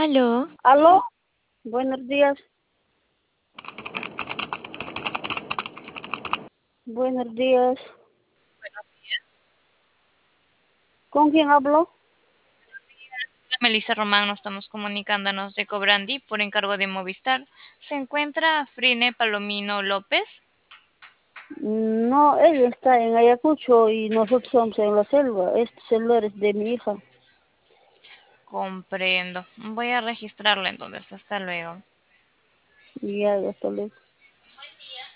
Aló, Aló, buenos días, buenos días. ¿Con quién hablo? Melissa Román, nos estamos comunicándonos de Cobrandi por encargo de Movistar. ¿Se encuentra Frine Palomino López? No, ella está en Ayacucho y nosotros somos en la selva. Este celular es de mi hija. Comprendo. Voy a registrarla entonces. Hasta luego. Y ya, hasta luego.